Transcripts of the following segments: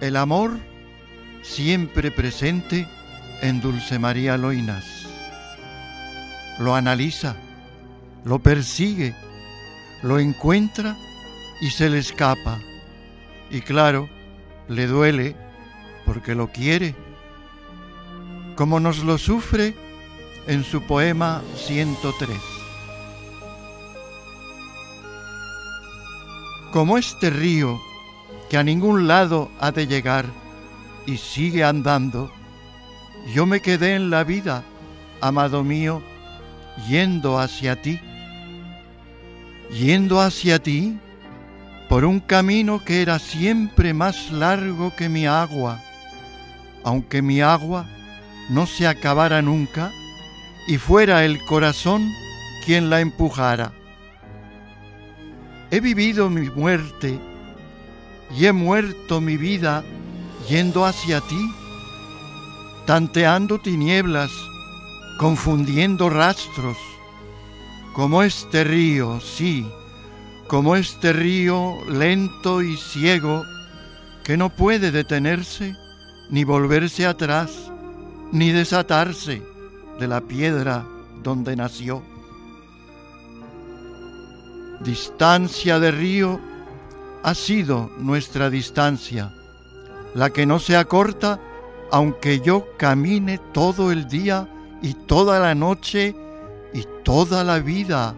El amor siempre presente en Dulce María Loinás. Lo analiza, lo persigue, lo encuentra y se le escapa. Y claro, le duele porque lo quiere, como nos lo sufre en su poema 103. Como este río que a ningún lado ha de llegar y sigue andando, yo me quedé en la vida, amado mío, yendo hacia ti por un camino que era siempre más largo que mi agua, aunque mi agua no se acabara nunca y fuera el corazón quien la empujara. He vivido mi muerte y he muerto mi vida yendo hacia ti, tanteando tinieblas, confundiendo rastros, como este río, sí, como este río lento y ciego que no puede detenerse ni volverse atrás, ni desatarse de la piedra donde nació. Distancia de río ha sido nuestra distancia, la que no se acorta aunque yo camine todo el día y toda la noche y toda la vida.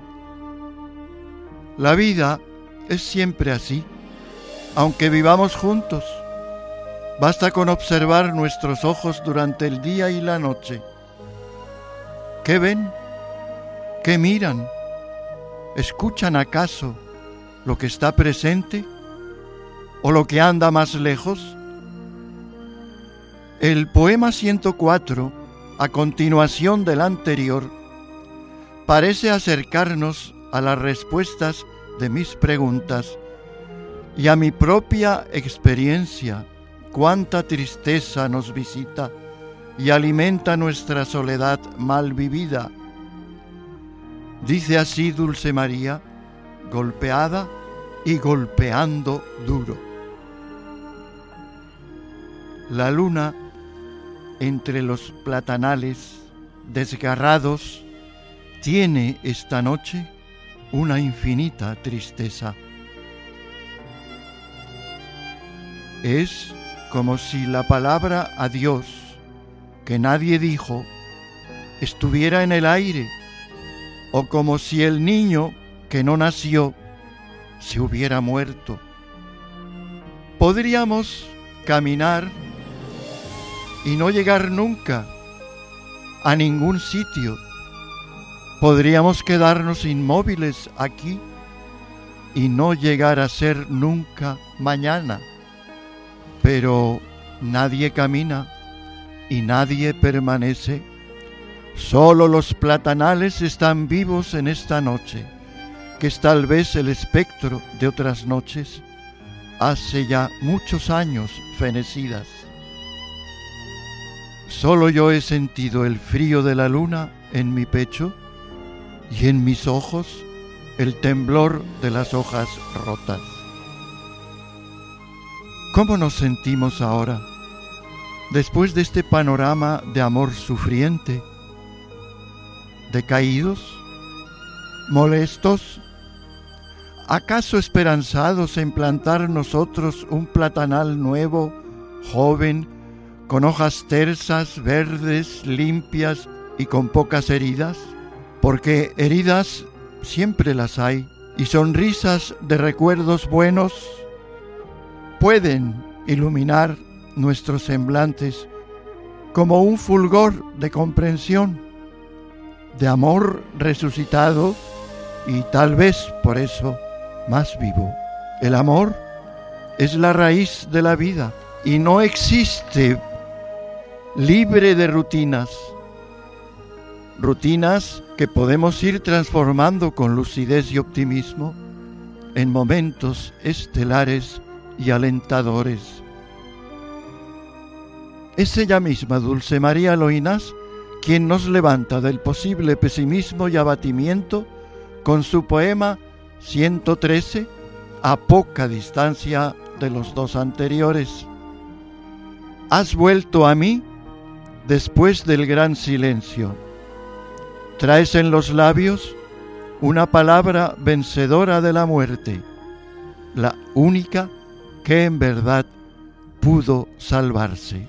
La vida es siempre así, aunque vivamos juntos. Basta con observar nuestros ojos durante el día y la noche. ¿Qué ven? ¿Qué miran? ¿Escuchan acaso lo que está presente o lo que anda más lejos? El poema 104, a continuación del anterior, parece acercarnos a las respuestas de mis preguntas y a mi propia experiencia. Cuánta tristeza nos visita y alimenta nuestra soledad mal vivida. Dice así Dulce María, golpeada y golpeando duro. La luna, entre los platanales desgarrados, tiene esta noche una infinita tristeza. Es como si la palabra adiós, que nadie dijo, estuviera en el aire, o como si el niño que no nació se hubiera muerto. Podríamos caminar y no llegar nunca a ningún sitio. Podríamos quedarnos inmóviles aquí y no llegar a ser nunca mañana. Pero nadie camina y nadie permanece. Solo los platanales están vivos en esta noche, que es tal vez el espectro de otras noches, hace ya muchos años fenecidas. Solo yo he sentido el frío de la luna en mi pecho y en mis ojos el temblor de las hojas rotas. ¿Cómo nos sentimos ahora, después de este panorama de amor sufriente? ¿Decaídos? ¿Molestos? ¿Acaso esperanzados en plantar nosotros un platanal nuevo, joven, con hojas tersas, verdes, limpias y con pocas heridas? Porque heridas siempre las hay, y sonrisas de recuerdos buenos pueden iluminar nuestros semblantes como un fulgor de comprensión, de amor resucitado y tal vez por eso más vivo. El amor es la raíz de la vida y no existe libre de rutinas que podemos ir transformando con lucidez y optimismo en momentos estelares y alentadores. Es ella misma, Dulce María Loinás, quien nos levanta del posible pesimismo y abatimiento con su poema 113, a poca distancia de los dos anteriores. has vuelto a mí después del gran silencio. Traes en los labios una palabra vencedora de la muerte, la única que en verdad pudo salvarse.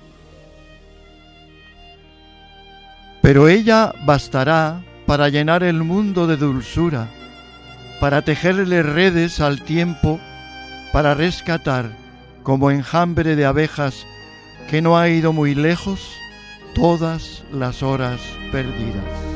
Pero ella bastará para llenar el mundo de dulzura, para tejerle redes al tiempo, para rescatar, como enjambre de abejas que no ha ido muy lejos, todas las horas perdidas.